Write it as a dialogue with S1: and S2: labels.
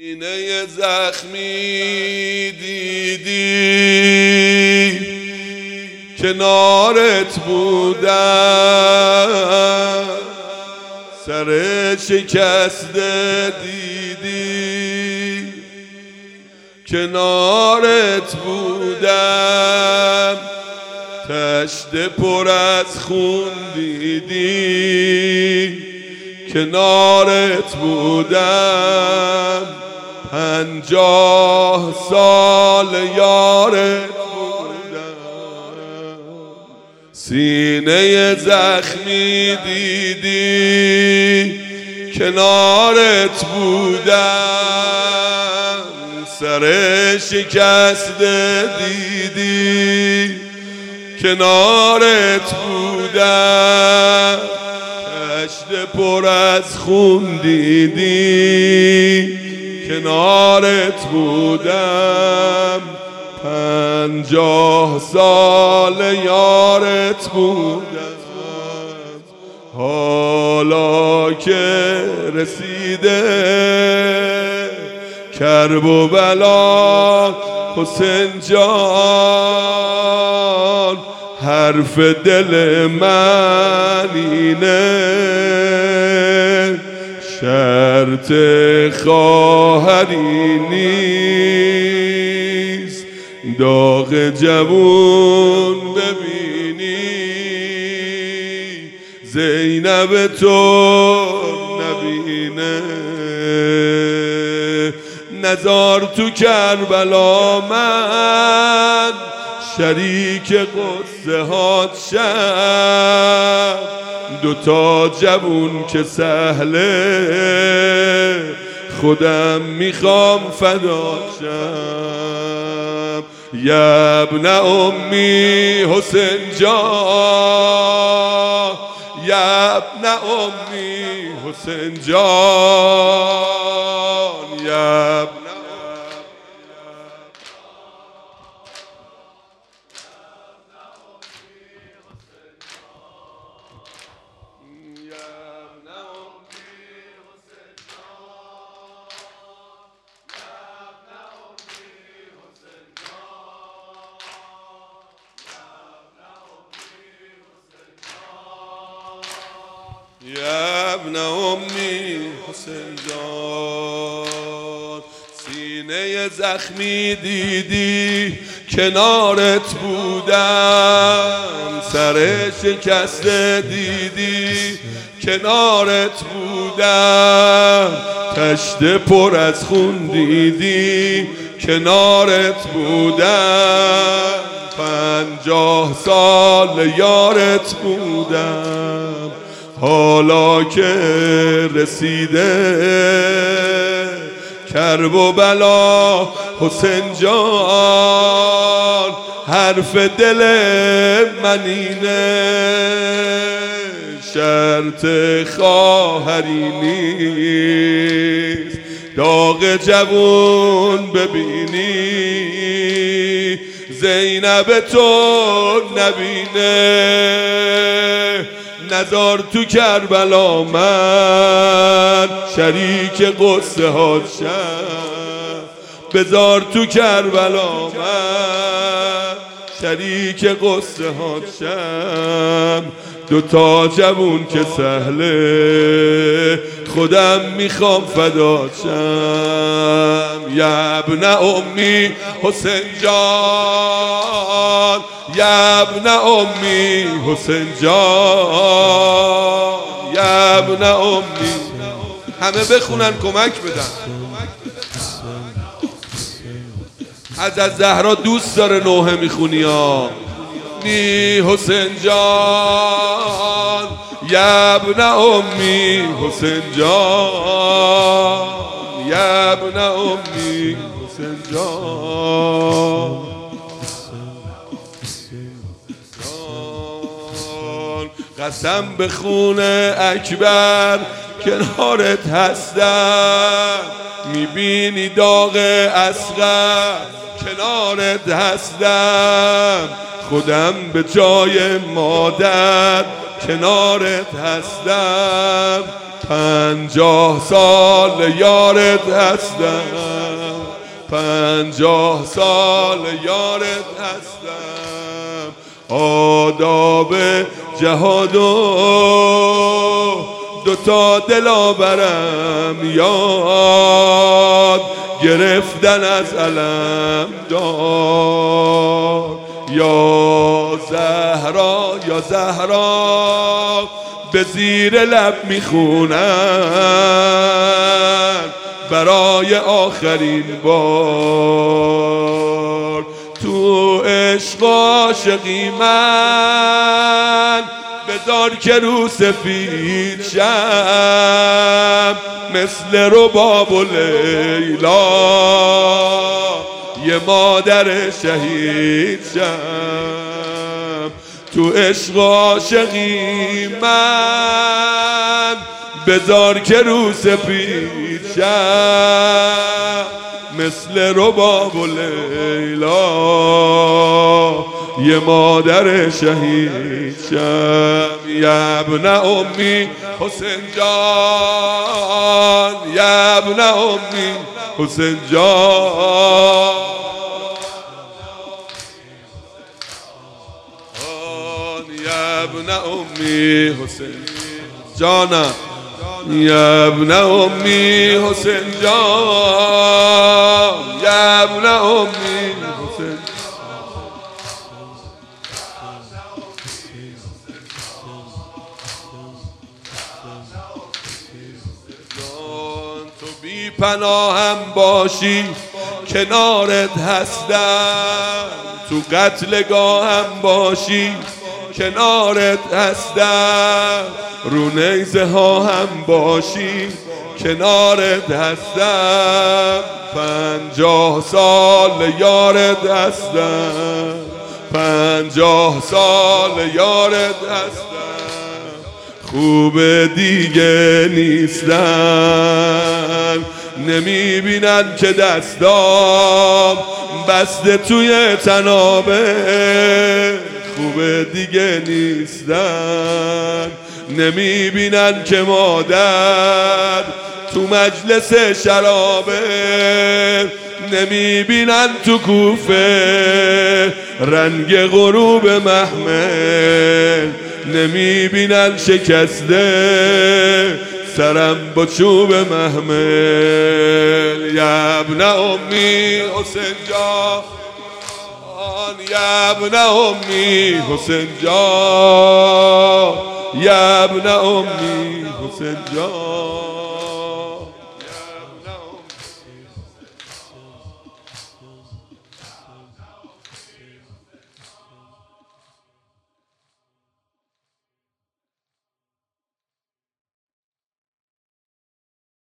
S1: سینه زخمی دیدی کنارت بودم، سر شکسته دیدی کنارت بودم، تشت پر از خون دیدی کنارت بودم، 50 سال یارت بودم. سینه زخمی دیدی کنارت بودم، سر شکسته دیدی کنارت بودم، تشت پر از خون دیدی کنارت بودم، 50 سال یارت بودم. حالا که رسیده کرب و بلا حسین جان، حرف دل من اینه شرط خواهری نیست، داغ جوون ببینی زینب تو نبینه. نزار تو کربلا من شریک قصه هات شم، دوتا جوون که سهله خودم میخوام فدا شم. یا ابن امی حسین جان، یا ابن امی حسین جان، یا ابن یا ابن امی حسین جان. سینه زخمی دیدی کنارت بودم، سر شکسته دیدی کنارت بودم، تشت پر از خون دیدی کنارت بودم، 50 سال یارت بودم. حالا که رسیده کرب و بلا حسین جان، حرف دل من اینه شرط خواهری نیست، داغ جوون ببینی زینب تو نبینه. نزار تو کربلا من شریک قصه هات شم، بزار تو کربلا من شریک قصه هات شم، دوتا جوون که سهله خودم میخوام فدا شم. یا ابن امی حسین جان، یا ابن امی حسین جان، یا ابن امی. همه بخونن کمک بدن. از زهرا دوست داره نوحه میخونی ها. نی حسین جان، یا ابن امی حسین جان، یا ابن امی حسین جان. قسم به خون اکبر کنارت هستم، میبینی داغ اصغر کنارت هستم، خودم به جای مادر کنارت هستم، 50 سال یارت هستم، 50 سال یارت هستم. آداب جهادو دوتا دلاورم یاد گرفتن از علم دار. یا زهرا یا زهرا به زیر لب میخونن برای آخرین بار. تو عشق عاشقی من بذار که رو سفید شم، مثل رباب و لیلا یه مادر شهید شم. تو عشق عاشقی من بذار که رو سفید شم، مثل رباب و لیلا یه مادر شهید شم. یا ابن امی حسین جان، یا ابن امی حسین جان، یا ابن امی حسین جانم، یا ابن امی حسین جان، یا ابن امی حسین جان. تو بی پناهم باشی کنارت هستم، تو قتلگاهم باشی کنارت هستم، رو نیزه ها هم باشی کنارت هستم. 50 سال یارت هستم، 50 سال یارت هستم. خوب دیگه نیستن، نمیبینن که دستام بسته توی تنابه. خوب دیگه نیستن، نمیبینن که مادر تو مجلس شرابه. نمیبینن تو کوفه رنگ غروب محمل، نمیبینن شکسته سرم با چوب محمل. یا ابن امی حسین جان، یا ابن امی حسین جان، یا ابن امی حسین جان.